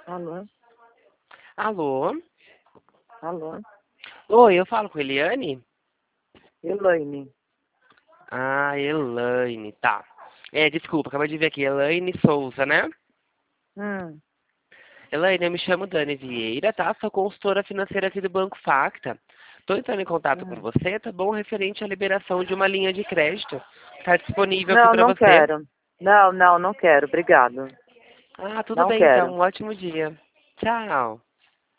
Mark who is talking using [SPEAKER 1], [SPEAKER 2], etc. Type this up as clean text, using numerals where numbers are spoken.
[SPEAKER 1] Alô?
[SPEAKER 2] Alô?
[SPEAKER 1] Alô?
[SPEAKER 2] Oi, eu falo com Eliane?
[SPEAKER 1] Elaine.
[SPEAKER 2] Ah, Elaine, tá. Desculpa, acabei de ver aqui, Elaine Souza, né?
[SPEAKER 1] Hum,
[SPEAKER 2] Elaine, eu me chamo Dani Vieira, tá? Sou consultora financeira aqui do Banco Facta. Tô entrando em contato com
[SPEAKER 1] hum.
[SPEAKER 2] você, tá bom? Referente à liberação de uma linha de crédito. Tá disponível aqui
[SPEAKER 1] Não,
[SPEAKER 2] pra
[SPEAKER 1] não
[SPEAKER 2] você?
[SPEAKER 1] quero. Não quero. Obrigado.
[SPEAKER 2] Ah, tudo
[SPEAKER 1] Não
[SPEAKER 2] bem então.
[SPEAKER 1] quero.
[SPEAKER 2] Um ótimo dia. Tchau.